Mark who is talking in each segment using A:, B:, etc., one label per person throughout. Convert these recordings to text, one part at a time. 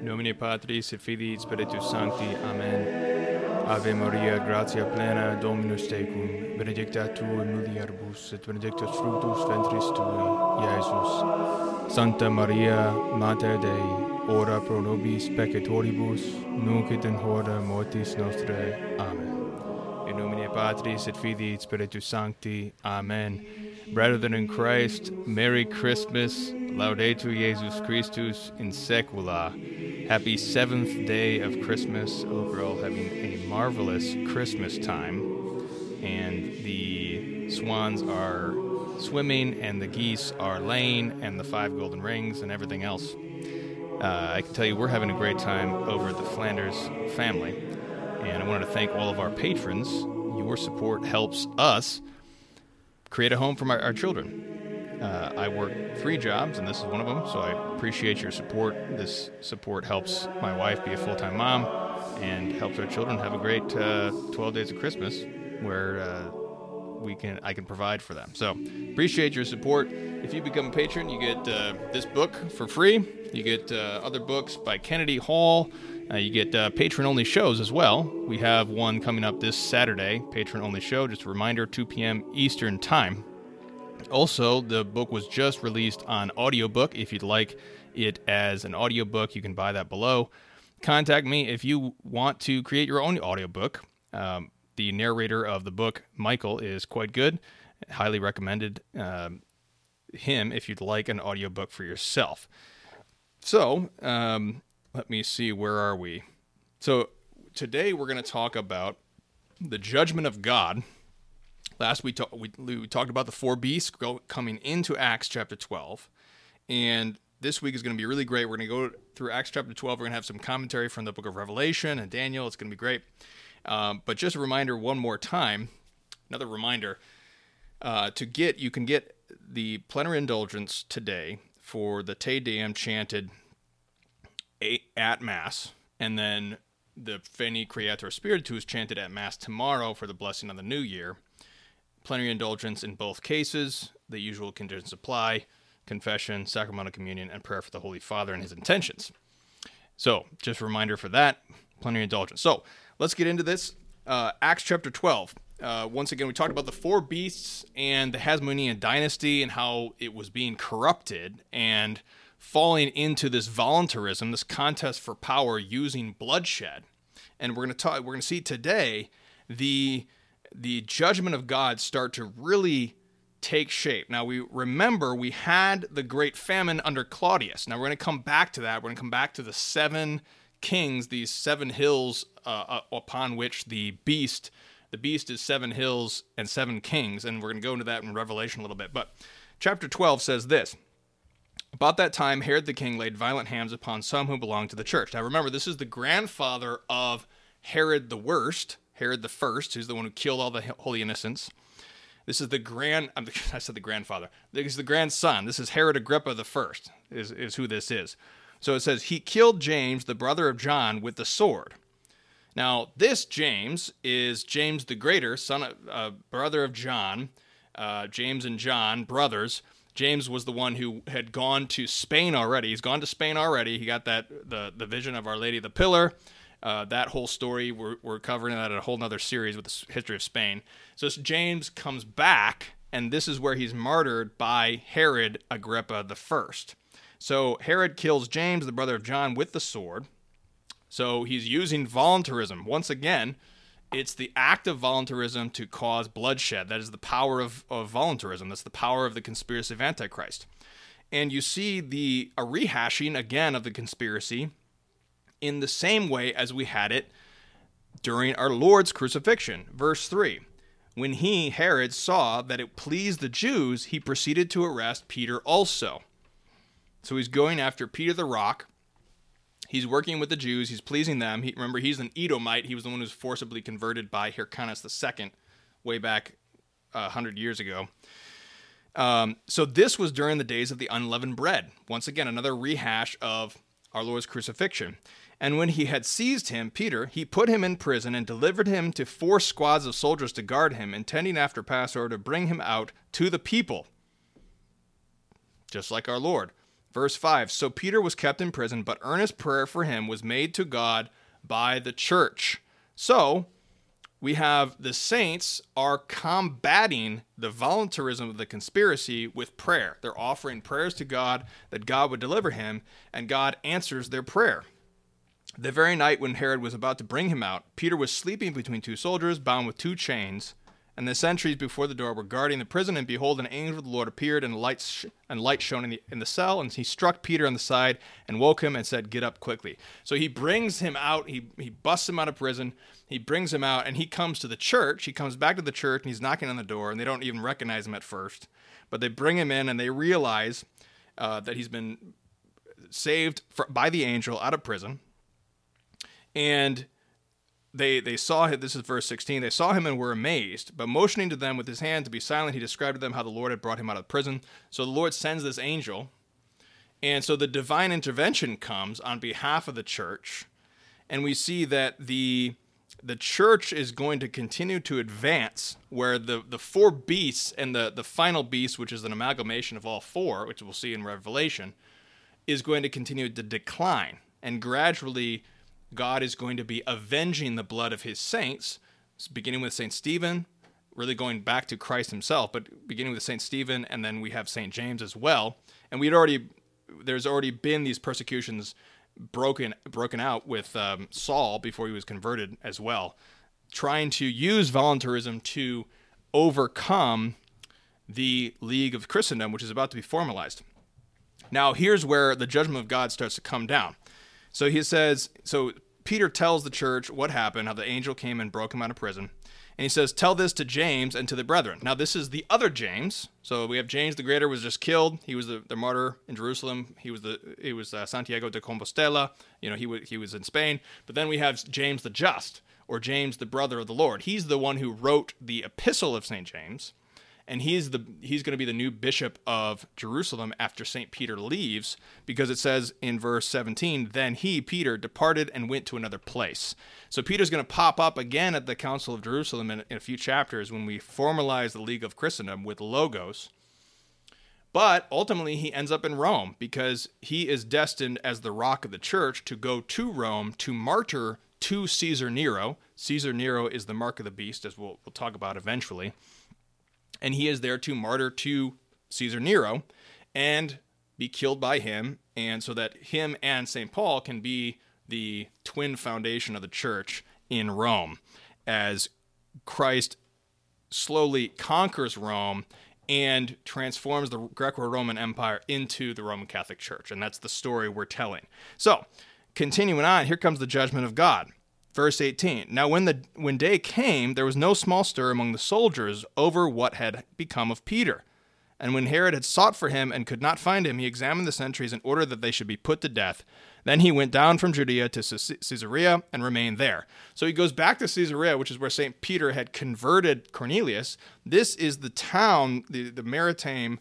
A: Nomine Patris et Filii et Spiritus Sancti. Amen. Ave Maria, gratia plena, Dominus tecum, benedicta tu in mulieribus, et benedictus fructus ventris tui, Iesus. Santa Maria, Mater Dei, ora pro nobis peccatoribus, nunc et in hora mortis nostrae. Amen. In nomine Patris et Filii et Spiritus Sancti. Amen. Brethren in Christ, Merry Christmas, Laudetur Jesus Christus in secula. Happy 7th day of Christmas. I hope you're all having a marvelous Christmas time. And the swans are swimming, and the geese are laying, and the 5 golden rings, and everything else. I can tell you we're having a great time over at the Flanders family. And I wanted to thank all of our patrons. Your support helps us create a home for our children. I work 3 jobs, and this is one of them, so I appreciate your support. This support helps my wife be a full-time mom and helps our children have a great 12 days of Christmas where I can provide for them. So appreciate your support. If you become a patron, you get this book for free. You get other books by Kennedy Hall. You get patron-only shows as well. We have one coming up this Saturday, patron-only show. Just a reminder, 2 p.m. Eastern Time. Also, the book was just released on audiobook. If you'd like it as an audiobook, you can buy that below. Contact me if you want to create your own audiobook. The narrator of the book, Michael, is quite good. Highly recommended him if you'd like an audiobook for yourself. So, let me see, where are we? So, today we're going to talk about the judgment of God. Last we talked about the 4 beasts coming into Acts chapter 12. And this week is going to be really great. We're going to go through Acts chapter 12. We're going to have some commentary from the book of Revelation and Daniel. It's going to be great. But just a reminder one more time, another reminder, you can get the plenary indulgence today for the Te Deum chanted at Mass, and then the Veni Creator Spiritus chanted at Mass tomorrow for the blessing of the new year. Plenary indulgence in both cases. The usual conditions apply: confession, sacramental communion, and prayer for the Holy Father and his intentions. So, just a reminder for that, plenary indulgence. So, let's get into this. Acts chapter 12. Once again, we talked about the 4 beasts and the Hasmonean dynasty and how it was being corrupted and falling into this voluntarism, this contest for power using bloodshed. And we're going to see today the judgment of God start to really take shape. Now, we remember we had the great famine under Claudius. Now, we're going to come back to that. We're going to come back to the 7 kings, these 7 hills upon which the beast is 7 hills and 7 kings. And we're going to go into that in Revelation a little bit. But chapter 12 says this: About that time, Herod the king laid violent hands upon some who belonged to the church. Now, remember, this is the grandfather of Herod the Worst, Herod the First, who's the one who killed all the holy innocents. This is the grandfather. This is the grandson. This is Herod Agrippa the First, is who this is. So it says, he killed James, the brother of John, with the sword. Now, this James is James the Greater, brother of John. James and John, brothers. James was the one who had gone to Spain already. He's gone to Spain already. He got the vision of Our Lady of the Pillar. That whole story, we're covering that in a whole other series with the history of Spain. So James comes back, and this is where he's martyred by Herod Agrippa the First. So Herod kills James, the brother of John, with the sword. So he's using voluntarism. Once again, it's the act of voluntarism to cause bloodshed. That is the power of voluntarism. That's the power of the conspiracy of Antichrist. And you see a rehashing again of the conspiracy in the same way as we had it during our Lord's crucifixion. Verse 3, when he, Herod, saw that it pleased the Jews, he proceeded to arrest Peter also. So he's going after Peter the Rock. He's working with the Jews. He's pleasing them. Remember, he's an Edomite. He was the one who was forcibly converted by Hyrcanus II way back 100 years ago. So this was during the days of the unleavened bread. Once again, another rehash of our Lord's crucifixion. And when he had seized him, Peter, he put him in prison and delivered him to 4 squads of soldiers to guard him, intending after Passover to bring him out to the people. Just like our Lord.
B: Verse 5, so Peter was kept in prison, but earnest prayer for him was made to God by the church. So we have the saints are combating the voluntarism of the conspiracy with prayer. They're offering prayers to God that God would deliver him, and God answers their prayer. The very night when Herod was about to bring him out, Peter was sleeping between two soldiers, bound with 2 chains, and the sentries before the door were guarding the prison, and behold, an angel of the Lord appeared, and light shone in the cell, and he struck Peter on the side and woke him and said, get up quickly. So he brings him out, he busts him out of prison, he brings him out, and he comes to the church. He comes back to the church, and he's knocking on the door, and they don't even recognize him at first. But they bring him in, and they realize that he's been saved by the angel out of prison. And they saw him, this is verse 16, they saw him and were amazed, but motioning to them with his hand to be silent, he described to them how the Lord had brought him out of prison. So the Lord sends this angel, and so the divine intervention comes on behalf of the church, and we see that the church is going to continue to advance, where the 4 beasts and the final beast, which is an amalgamation of all 4, which we'll see in Revelation, is going to continue to decline, and gradually God is going to be avenging the blood of his saints, beginning with St. Stephen, really going back to Christ himself, but beginning with St. Stephen, and then we have St. James as well. And there's already been these persecutions broken out with Saul before he was converted as well, trying to use voluntarism to overcome the League of Christendom, which is about to be formalized. Now, here's where the judgment of God starts to come down. So he says, so Peter tells the church what happened, how the angel came and broke him out of prison. And he says, tell this to James and to the brethren. Now, this is the other James. So we have James the Greater was just killed. He was the martyr in Jerusalem. He was Santiago de Compostela. He was in Spain. But then we have James the Just, or James the brother of the Lord. He's the one who wrote the Epistle of St. James. And he's going to be the new bishop of Jerusalem after St. Peter leaves, because it says in verse 17, then he, Peter, departed and went to another place. So Peter's going to pop up again at the Council of Jerusalem in a few chapters when we formalize the League of Christendom with Logos. But ultimately he ends up in Rome, because he is destined as the rock of the church to go to Rome to martyr to Caesar Nero. Caesar Nero is the mark of the beast, as we'll talk about eventually. And he is there to martyr to Caesar Nero and be killed by him, and so that him and St. Paul can be the twin foundation of the church in Rome, as Christ slowly conquers Rome and transforms the Greco-Roman Empire into the Roman Catholic Church. And that's the story we're telling. So, continuing on, here comes the judgment of God. Verse 18, now when day came, there was no small stir among the soldiers over what had become of Peter. And when Herod had sought for him and could not find him, he examined the sentries in order that they should be put to death. Then he went down from Judea to Caesarea and remained there. So he goes back to Caesarea, which is where St. Peter had converted Cornelius. This is the town, the Maritamia,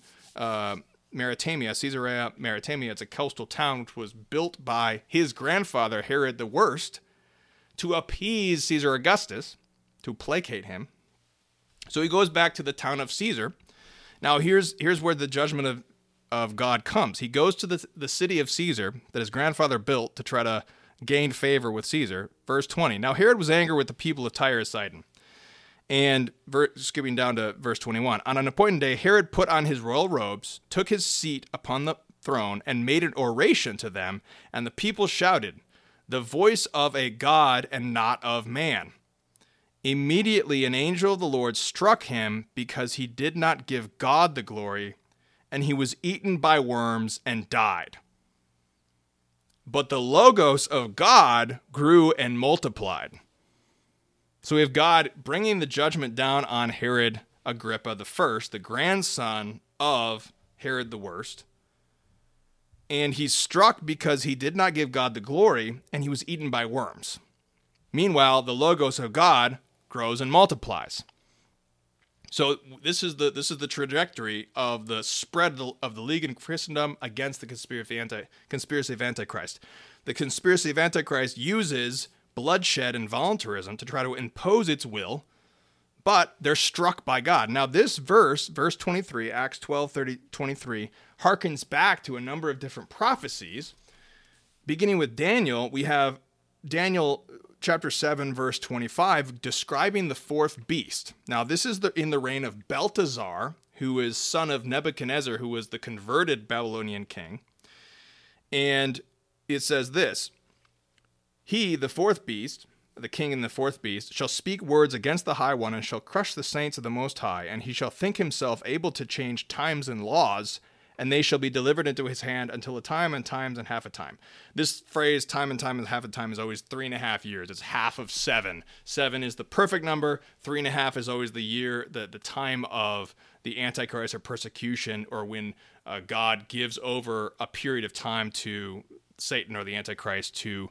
B: Caesarea Maritamia. It's a coastal town which was built by his grandfather, Herod the Worst, to appease Caesar Augustus, to placate him. So he goes back to the town of Caesar. Now here's where the judgment of God comes. He goes to the city of Caesar that his grandfather built to try to gain favor with Caesar. Verse 20, now Herod was angry with the people of Tyre and Sidon. And skipping down to verse 21, on an appointed day, Herod put on his royal robes, took his seat upon the throne, and made an oration to them, and the people shouted, the voice of a God and not of man. Immediately an angel of the Lord struck him because he did not give God the glory, and he was eaten by worms and died. But the Logos of God grew and multiplied. So we have God bringing the judgment down on Herod Agrippa I, the grandson of Herod the Worst. And he's struck because he did not give God the glory, and he was eaten by worms. Meanwhile, the Logos of God grows and multiplies. So this is the trajectory of the spread of the League of Christendom against the conspiracy of Antichrist. The conspiracy of Antichrist uses bloodshed and voluntarism to try to impose its will, but they're struck by God. Now this verse 23, Acts 12:23, harkens back to a number of different prophecies. Beginning with Daniel, we have Daniel chapter 7, verse 25, describing the fourth beast. Now this is in the reign of Belteshazzar, who is son of Nebuchadnezzar, who was the converted Babylonian king. And it says this, he, the fourth beast, the king and the fourth beast, shall speak words against the High One, and shall crush the saints of the Most High, and he shall think himself able to change times and laws, and they shall be delivered into his hand until a time and times and half a time. This phrase, time and half a time, is always 3.5 years. It's half of 7. 7 is the perfect number. 3.5 is always the year, the time of the Antichrist or persecution, or when God gives over a period of time to Satan or the Antichrist to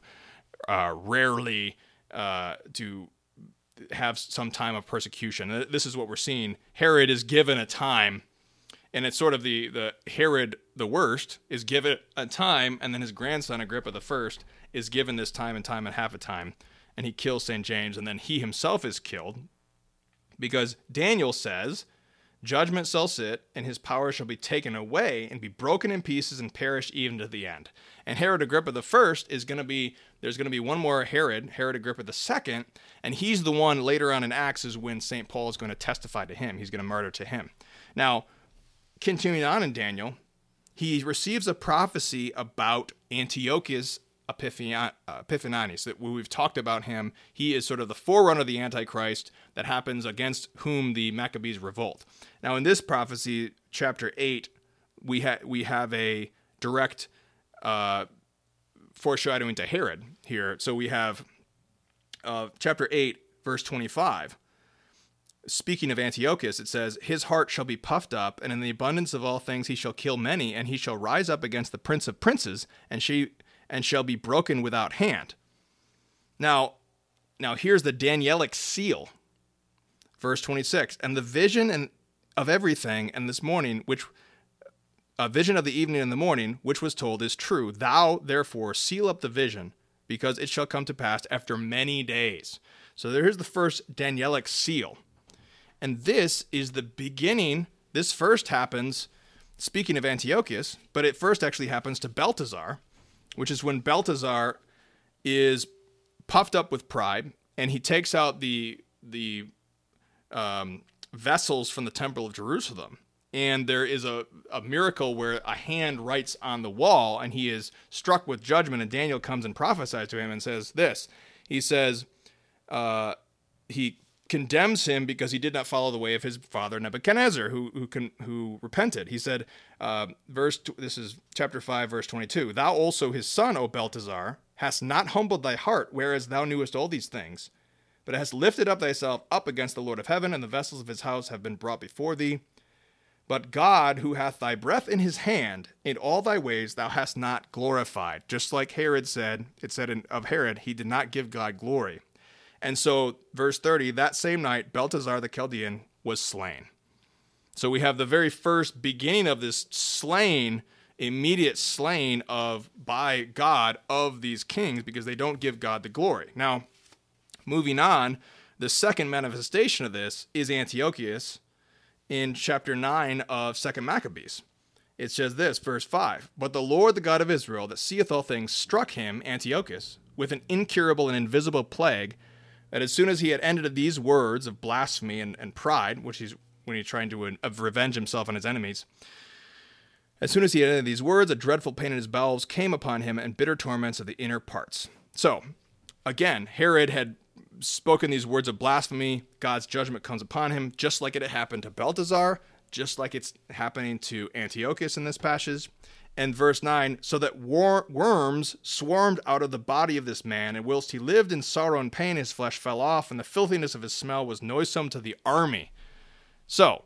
B: rarely to have some time of persecution. This is what we're seeing. Herod is given a time, and it's sort of the Herod the worst is given a time, and then his grandson Agrippa the first is given this time and half a time, and he kills St. James, and then he himself is killed, because Daniel says, judgment shall sit, and his power shall be taken away, and be broken in pieces, and perish even to the end. And Herod Agrippa the first there's going to be one more Herod Agrippa the second, and he's the one later on in Acts is when St. Paul is going to testify to him. He's going to martyr to him. Now, continuing on in Daniel, he receives a prophecy about Antiochus Epiphanes, that we've talked about him. He is sort of the forerunner of the Antichrist that happens against whom the Maccabees revolt. Now, in this prophecy, chapter 8, we have a direct foreshadowing to Herod here. So we have chapter 8, verse 25. Speaking of Antiochus, it says, his heart shall be puffed up, and in the abundance of all things he shall kill many, and he shall rise up against the prince of princes, and shall be broken without hand. Now here's the Danielic seal. Verse 26, and the vision of everything, and this morning, which a vision of the evening and the morning, which was told, is true. Thou, therefore, seal up the vision, because it shall come to pass after many days. So here's the first Danielic seal. And this is the beginning. This first happens, speaking of Antiochus, but it first actually happens to Belteshazzar, which is when Belteshazzar is puffed up with pride, and he takes out the vessels from the temple of Jerusalem. And there is a miracle where a hand writes on the wall, and he is struck with judgment, and Daniel comes and prophesies to him and says this. He says, he condemns him because he did not follow the way of his father Nebuchadnezzar, who repented. He said, this is chapter 5, verse 22, thou also his son, O Belteshazzar, hast not humbled thy heart, whereas thou knewest all these things, but hast lifted up thyself up against the Lord of heaven, and the vessels of his house have been brought before thee. But God, who hath thy breath in his hand, in all thy ways thou hast not glorified. Just like Herod said, it said of Herod, he did not give God glory. And so, verse 30, that same night, Belteshazzar the Chaldean was slain. So we have the very first beginning of this immediate slaying by God of these kings, because they don't give God the glory. Now, moving on, the second manifestation of this is Antiochus, in chapter 9 of 2 Maccabees. It says this, verse 5, but the Lord, the God of Israel, that seeth all things, struck him, Antiochus, with an incurable and invisible plague, that as soon as he had ended these words of blasphemy and pride, when he's trying to revenge himself on his enemies, as soon as he had ended these words, a dreadful pain in his bowels came upon him, and bitter torments of the inner parts. So, again, Herod had spoken these words of blasphemy. God's judgment comes upon him, just like it had happened to Belteshazzar, just like it's happening to Antiochus in this passage. And verse 9, so that worms swarmed out of the body of this man, and whilst he lived in sorrow and pain, his flesh fell off, and the filthiness of his smell was noisome to the army. So,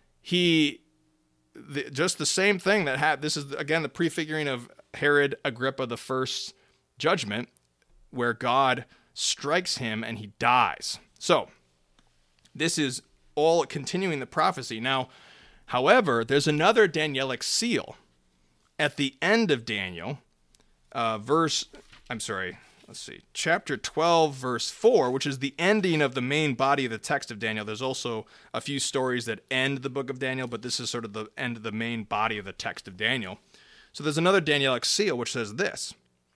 B: just the same thing this is, again, the prefiguring of Herod Agrippa the first's judgment, where God strikes him and he dies. So, this is all continuing the prophecy. Now, however, there's another Danielic seal at the end of Daniel, let chapter 12, verse 4, which is the ending of the main body of the text of Daniel. There's also a few stories that end the book of Daniel, but this is sort of the end of the main body of the text of Daniel. So there's another Danielic seal, which says this: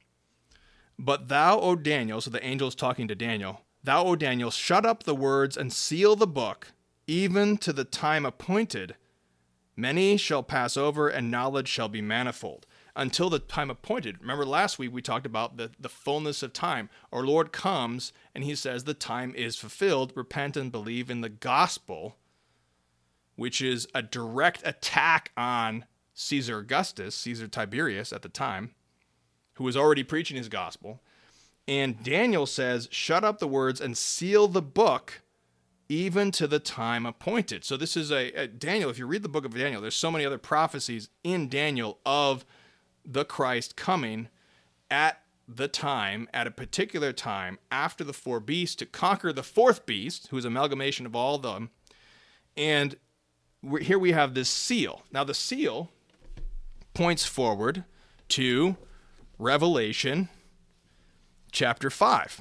B: "But thou, O Daniel," so the angel is talking to Daniel, "thou, O Daniel, shut up the words and seal the book, even to the time appointed. Many shall pass over, and knowledge shall be manifold." Until the time appointed. Remember last week we talked about the fullness of time. Our Lord comes and he says the time is fulfilled. Repent and believe in the gospel, which is a direct attack on Caesar Augustus, Caesar Tiberius at the time, who was already preaching his gospel. And Daniel says, shut up the words and seal the book even to the time appointed. So this is Daniel. If you read the book of Daniel, there's so many other prophecies in Daniel of the Christ coming at a particular time after the four beasts to conquer the fourth beast, who is an amalgamation of all of them. And here we have this seal. Now the seal points forward to Revelation chapter 5.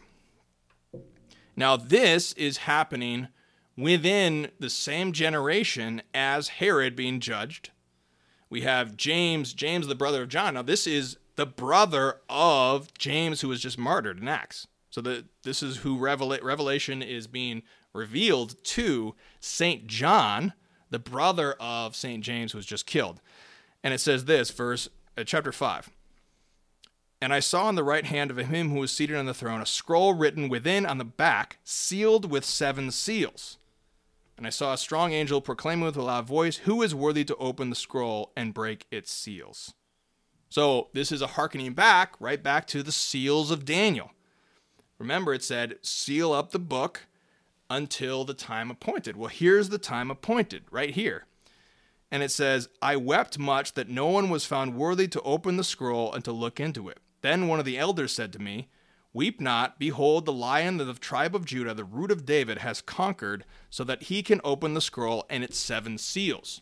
B: Now this is happening within the same generation as Herod being judged. We have James, the brother of John. Now, this is the brother of James, who was just martyred in Acts. So this is who Revelation is being revealed to St. John, the brother of St. James, who was just killed. And it says this, chapter 5. "And I saw on the right hand of him who was seated on the throne a scroll written within on the back, sealed with 7 seals. And I saw a strong angel proclaiming with a loud voice, 'Who is worthy to open the scroll and break its seals?'" So this is a hearkening back, right back to the seals of Daniel. Remember, it said, seal up the book until the time appointed. Well, here's the time appointed, right here. And it says, "I wept much that no one was found worthy to open the scroll and to look into it. Then one of the elders said to me, 'Weep not, behold, the Lion of the tribe of Judah, the root of David, has conquered, so that he can open the scroll and its 7 seals.'"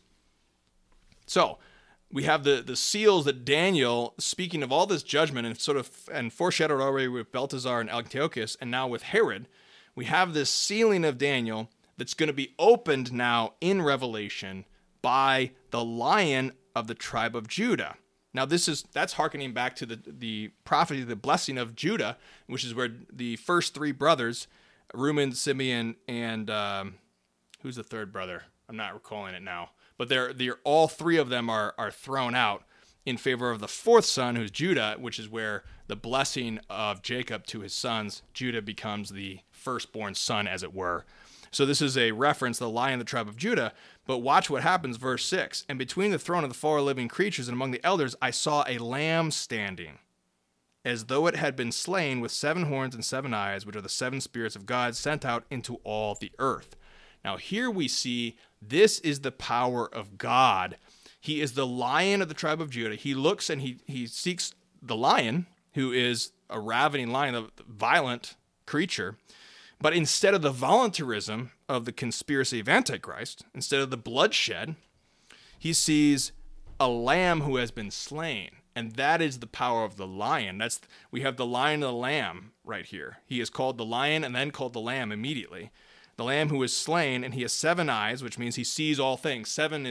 B: So we have the seals that Daniel, speaking of all this judgment and foreshadowed already with Belteshazzar and Antiochus, and now with Herod, we have this sealing of Daniel that's going to be opened now in Revelation by the Lion of the tribe of Judah. Now that's hearkening back to the prophecy, the blessing of Judah, which is where the first 3 brothers, Reuben, Simeon, and who's the third brother? I'm not recalling it now. But they're all 3 of them are thrown out in favor of the 4th son, who's Judah, which is where the blessing of Jacob to his sons, Judah becomes the firstborn son, as it were. So this is a reference to the Lion of the tribe of Judah. But watch what happens, verse 6. "And between the throne of the 4 living creatures and among the elders, I saw a lamb standing, as though it had been slain, with 7 horns and 7 eyes, which are the 7 spirits of God sent out into all the earth." Now here we see this is the power of God. He is the Lion of the tribe of Judah. He looks and he seeks the lion, who is a ravening lion, a violent creature. But instead of the voluntarism of the conspiracy of Antichrist, instead of the bloodshed, he sees a lamb who has been slain. And that is the power of the lion. We have the lion and the lamb right here. He is called the lion and then called the lamb immediately. The lamb who is slain, and he has 7 eyes, which means he sees all things. 7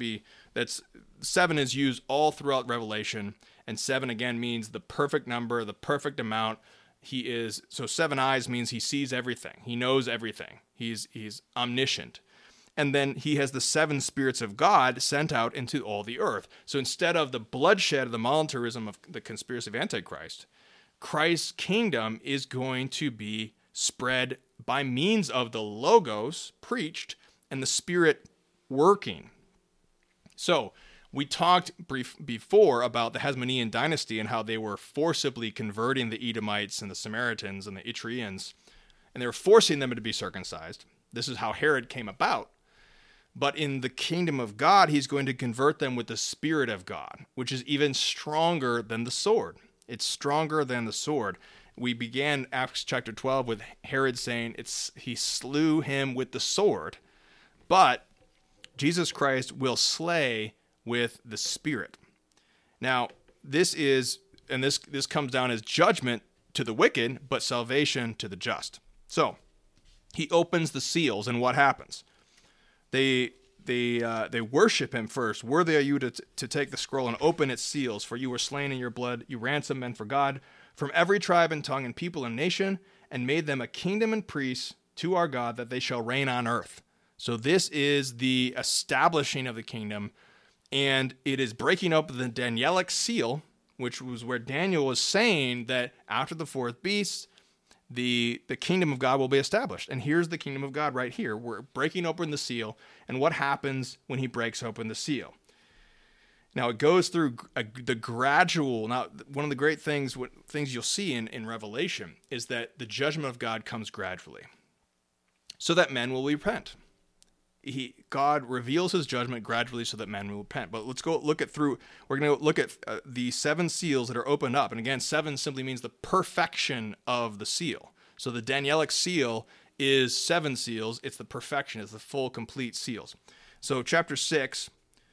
B: is used all throughout Revelation, and 7 again means the perfect number, the perfect amount. So 7 eyes means he sees everything. He knows everything. He's omniscient. And then he has the 7 spirits of God sent out into all the earth. So instead of the bloodshed of the voluntarism of the conspiracy of Antichrist, Christ's kingdom is going to be spread by means of the Logos preached and the Spirit working. So we talked before about the Hasmonean dynasty and how they were forcibly converting the Edomites and the Samaritans and the Etrians, and they were forcing them to be circumcised. This is how Herod came about. But in the kingdom of God, he's going to convert them with the Spirit of God, which is even stronger than the sword. It's stronger than the sword. We began Acts chapter 12 with Herod saying he slew him with the sword, but Jesus Christ will slay with the Spirit. Now, this comes down as judgment to the wicked, but salvation to the just. So he opens the seals, and what happens? They worship him first. Worthy are you to take the scroll and open its seals, for you were slain in your blood. You ransomed men for God from every tribe and tongue and people and nation, and made them a kingdom and priests to our God, that they shall reign on earth. So this is the establishing of the kingdom, and it is breaking up the Danielic seal, which was where Daniel was saying that after the fourth beast, the kingdom of God will be established. And here's the kingdom of God right here. We're breaking open the seal, and what happens when he breaks open the seal? Now, it goes through the gradual. Now, one of the great things you'll see in Revelation is that the judgment of God comes gradually, so that men will repent. God reveals his judgment gradually so that men will repent. But let's go look at through. We're going to look at the 7 seals that are opened up. And again, 7 simply means the perfection of the seal. So the Danielic seal is 7 seals. It's the perfection. It's the full, complete seals. So chapter 6,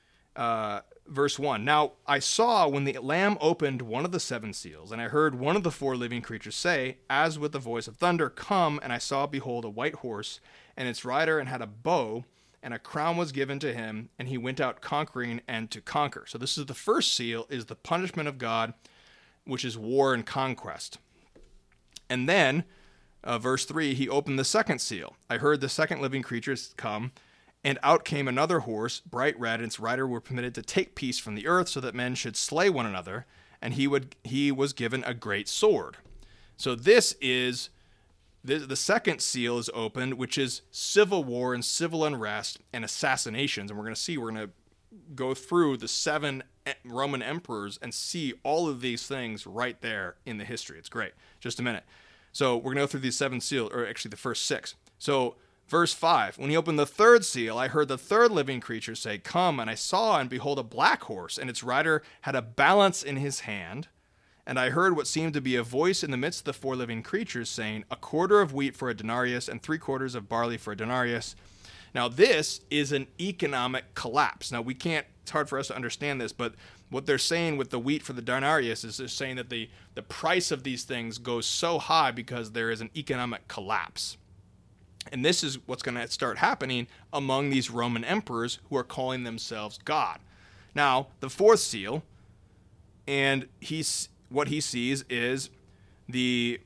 B: verse 1. Now I saw when the Lamb opened one of the 7 seals, and I heard one of the 4 living creatures say, as with the voice of thunder, come, and I saw, behold, a white horse, and its rider, and had a bow, and a crown was given to him, and he went out conquering and to conquer. So this is the first seal, is the punishment of God, which is war and conquest. And then, verse 3, he opened the second seal. I heard the second living creature come, and out came another horse, bright red, and its rider were permitted to take peace from the earth, so that men should slay one another, and he was given a great sword. So this is... The second seal is opened, which is civil war and civil unrest and assassinations. And we're going to go through the 7 Roman emperors and see all of these things right there in the history. It's great. Just a minute. So we're going to go through these 7 seals, or actually the first 6. So verse 5, when he opened the third seal, I heard the third living creature say, come, and I saw, and behold, a black horse, and its rider had a balance in his hand. And I heard what seemed to be a voice in the midst of the 4 living creatures saying, a quarter of wheat for a denarius and 3/4 of barley for a denarius. Now this is an economic collapse. Now it's hard for us to understand this, but what they're saying with the wheat for the denarius is they're saying that the price of these things goes so high because there is an economic collapse. And this is what's going to start happening among these Roman emperors who are calling themselves God. Now, the 4th seal, and what he sees is the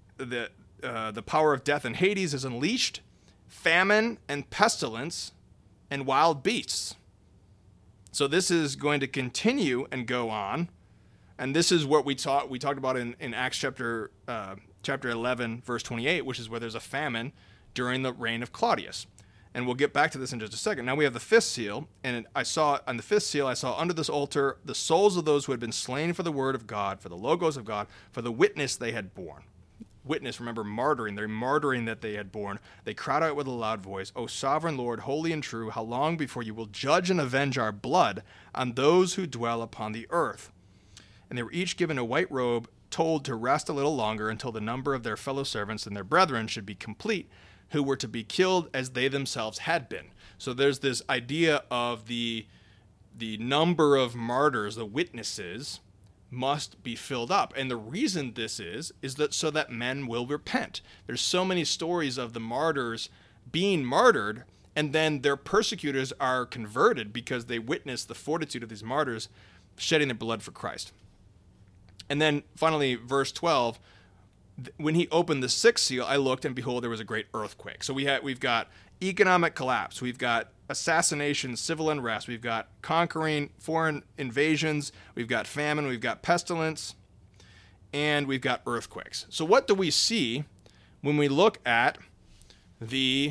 B: power of death and Hades is unleashed, famine and pestilence, and wild beasts. So this is going to continue and go on, and this is what we talked about in Acts chapter 11, verse 28, which is where there's a famine during the reign of Claudius. And we'll get back to this in just a second. Now we have the 5th seal, and on the 5th seal I saw under this altar the souls of those who had been slain for the word of God, for the logos of God, for the witness they had borne. Witness, remember, martyring. They're martyring that they had borne. They cried out with a loud voice, O sovereign Lord, holy and true, how long before you will judge and avenge our blood on those who dwell upon the earth? And they were each given a white robe, told to rest a little longer until the number of their fellow servants and their brethren should be complete, who were to be killed as they themselves had been. So there's this idea of the number of martyrs, the witnesses, must be filled up. And the reason this is that so that men will repent. There's so many stories of the martyrs being martyred, and then their persecutors are converted because they witness the fortitude of these martyrs shedding their blood for Christ. And then finally, verse 12, when he opened the 6th seal, I looked, and behold, there was a great earthquake. So we've got economic collapse, we've got assassination, civil unrest, we've got conquering, foreign invasions, we've got famine, we've got pestilence, and we've got earthquakes. So what do we see when we look at the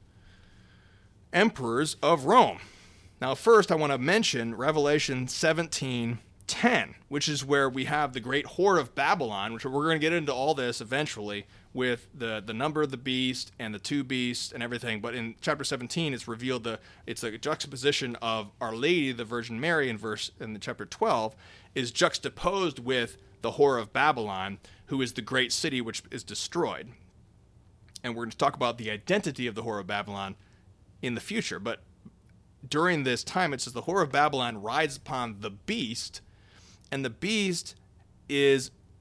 B: emperors of Rome? Now, first, I want to mention Revelation 17:10, which is where we have the great whore of Babylon, which we're going to get into all this eventually with the number of the beast and the 2 beasts and everything. But in chapter 17, it's revealed it's a juxtaposition of Our Lady, the Virgin Mary, in the chapter 12, is juxtaposed with the whore of Babylon, who is the great city which is destroyed. And we're going to talk about the identity of the whore of Babylon in the future. But during this time, it says the whore of Babylon rides upon the beast, and the beast is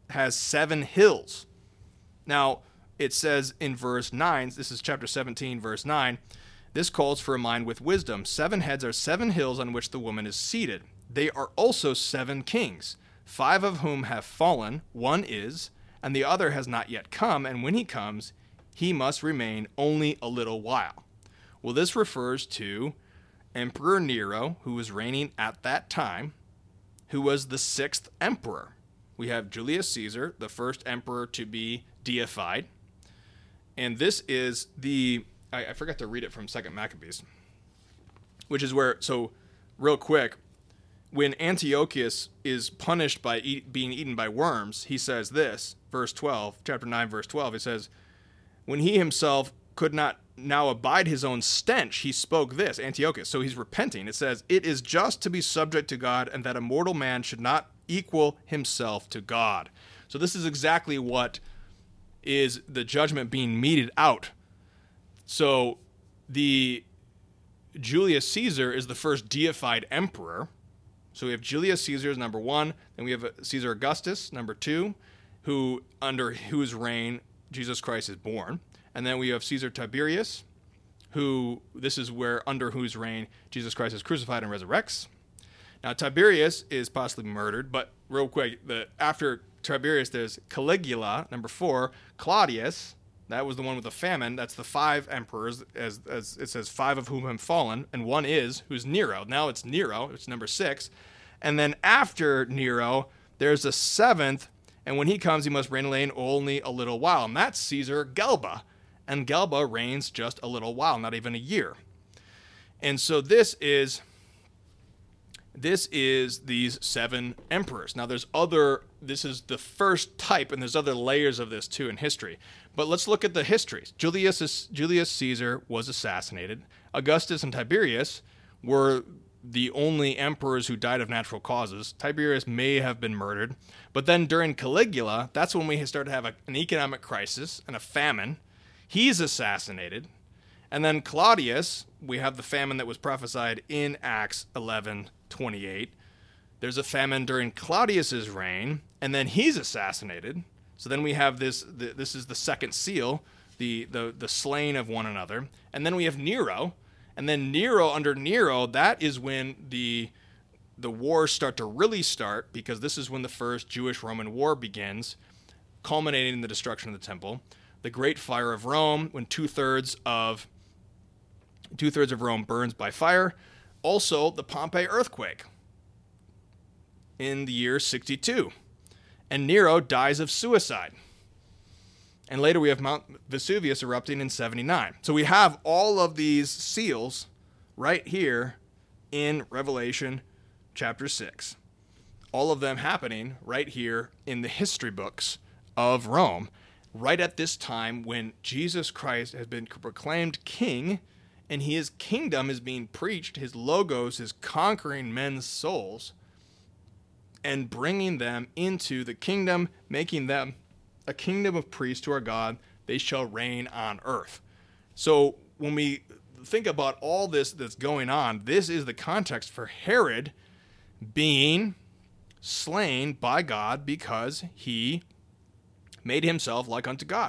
B: has 7 hills. Now, it says in verse 9, this is chapter 17, verse 9, this calls for a mind with wisdom. 7 heads are 7 hills on which the woman is seated. They are also 7 kings, 5 of whom have fallen, 1 is, and the other has not yet come, and when he comes, he must remain only a little while. Well, this refers to Emperor Nero, who was reigning at that time, who was the 6th emperor. We have Julius Caesar, the first emperor to be deified. And this is I forgot to read it from 2nd Maccabees, which is where, so real quick, when Antiochus is punished by being eaten by worms, he says this, verse 12, chapter 9, verse 12, he says, when he himself could not now abide his own stench, he spoke this, Antiochus. So he's repenting. It says, it is just to be subject to God, and that a mortal man should not equal himself to God. So this is exactly what is the judgment being meted out. So the Julius Caesar is the first deified emperor. So we have Julius Caesar as number 1, then we have Caesar Augustus, number 2, who under whose reign Jesus Christ is born. And then we have Caesar Tiberius, who this is where under whose reign Jesus Christ is crucified and resurrects. Now Tiberius is possibly murdered, but real quick, after Tiberius there's Caligula, number 4, Claudius, that was the one with the famine. That's the 5 emperors, as it says, 5 of whom have fallen, and 1 is, who's Nero. Now it's Nero, it's number 6. And then after Nero, there's a 7th, and when he comes, he must reign only a little while. And that's Caesar Galba. And Galba reigns just a little while, not even a year. And so this is these 7 emperors. Now this is the first type, and there's other layers of this too in history. But let's look at the histories. Julius Caesar was assassinated. Augustus and Tiberius were the only emperors who died of natural causes. Tiberius may have been murdered. But then during Caligula, that's when we start to have an economic crisis and a famine. He's assassinated. And then Claudius, we have the famine that was prophesied in Acts 11:28. There's a famine during Claudius's reign, and then he's assassinated. So then we have this is the second seal, the slaying of one another. And then we have Nero. And then under Nero, that is when the wars start to really start, because this is when the first Jewish-Roman war begins, culminating in the destruction of the temple. The Great Fire of Rome, when two-thirds of Rome burns by fire. Also, the Pompeii earthquake in the year 62. And Nero dies of suicide. And later we have Mount Vesuvius erupting in 79. So we have all of these seals right here in Revelation chapter 6. All of them happening right here in the history books of Rome, right at this time when Jesus Christ has been proclaimed king, and his kingdom is being preached. His logos is conquering men's souls and bringing them into the kingdom, making them a kingdom of priests to our God. They shall reign on earth. So when we think about all this that's going on, this is the context for Herod being slain by God because he made himself like unto God.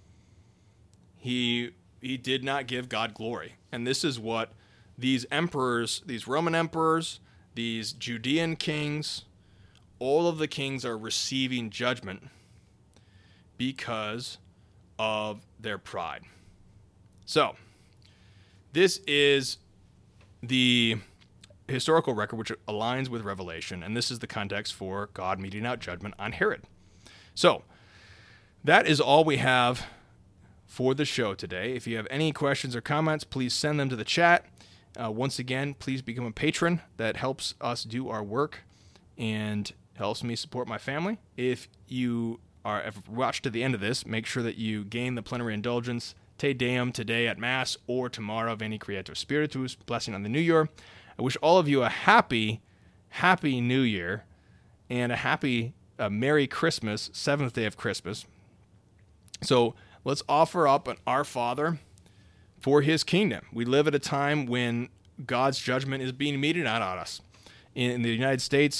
B: He did not give God glory. And this is what these emperors, these Roman emperors, these Judean kings, all of the kings are receiving judgment because of their pride. So, this is the historical record which aligns with Revelation, and this is the context for God meting out judgment on Herod. So, that is all we have for the show today. If you have any questions or comments, please send them to the chat. Once again, please become a patron. That helps us do our work and helps me support my family. If you have watched to the end of this, make sure that you gain the plenary indulgence Te Deum today at Mass or tomorrow, Veni Creator Spiritus, blessing on the new year. I wish all of you a happy New Year and a Merry Christmas, 7th day of Christmas. So let's offer up an Our Father for his kingdom. We live at a time when God's judgment is being meted out on us. In the United States,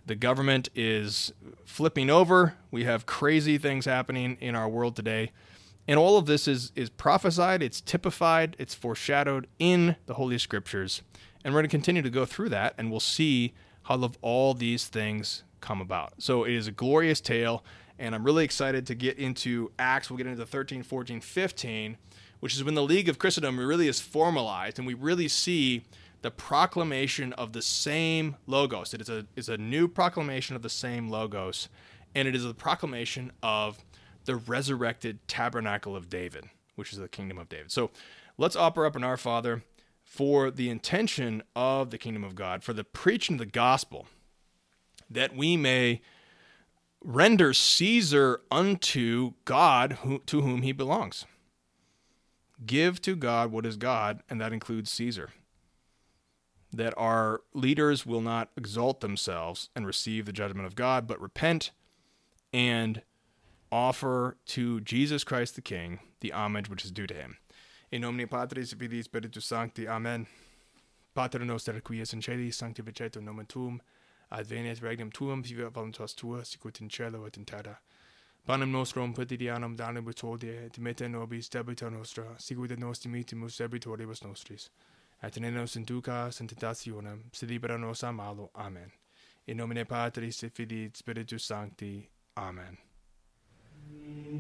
B: The government is flipping over. We have crazy things happening in our world today. And all of this is prophesied, it's typified, it's foreshadowed in the Holy Scriptures. And we're going to continue to go through that, and we'll see how all these things come about. So it is a glorious tale, and I'm really excited to get into Acts. We'll get into 13, 14, 15, which is when the League of Christendom really is formalized, and we really see the proclamation of the same Logos. It is a new proclamation of the same Logos, and it is a proclamation of the resurrected tabernacle of David, which is the kingdom of David. So let's offer up in Our Father for the intention of the kingdom of God, for the preaching of the gospel, that we may render Caesar unto God to whom he belongs. Give to God what is God, and that includes Caesar. That our leaders will not exalt themselves and receive the judgment of God, but repent and offer to Jesus Christ the King the homage which is due to him. In nomine Patris et Filii Spiritus Sancti. Amen. Pater noster qui es in celis, sanctificetur nomen tuum, adveniat regnum tuum, fiat voluntas tua, sicut in cielo et in terra. Panem nostrum quotidianum da nobis hodie, et dimitte nobis debita nostra, sicut et nos dimittimus debitoribus nostris. Et ne nos inducas in tentationem, sed libera nos a malo. Amen. In nomine Patris et Filii Spiritus Sancti. Amen.